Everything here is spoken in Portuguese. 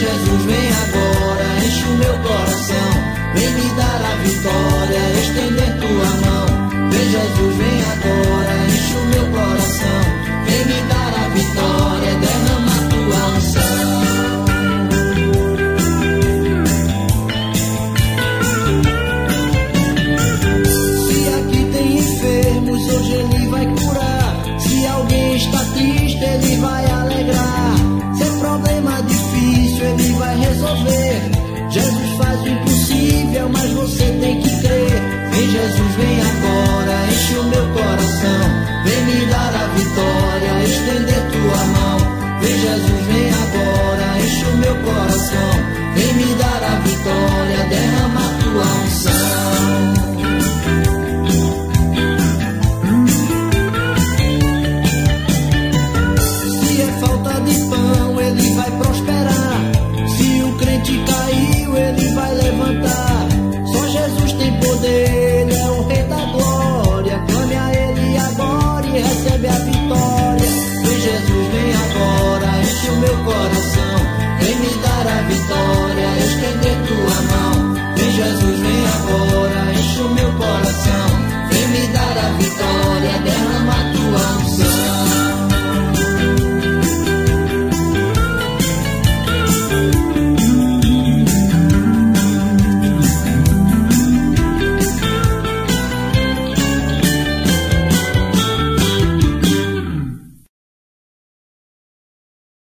Jesus, vem agora, enche o meu coração. Vem me dar a vitória, estender tua mão. Vem Jesus, vem agora, enche o meu coração. Vem me dar a vitória, derrama tua unção. Hoje Ele vai curar. Se alguém está triste, Ele vai alegrar. Se é problema difícil, Ele vai resolver. Jesus faz o impossível, mas você tem que crer. Vem Jesus, vem agora, enche o meu coração. Vem me dar a vitória, estender tua mão. Vem Jesus, vem agora, enche o meu coração. Vem me dar a vitória, derrama tua unção. Ele vai prosperar. Se o crente caiu, Ele vai levantar. Só Jesus tem poder, Ele é o Rei da glória. Clame a Ele agora e recebe a vitória. Vem Jesus, vem agora, enche o meu coração. Vem me dar a vitória, estender tua mão. Vem Jesus, vem agora.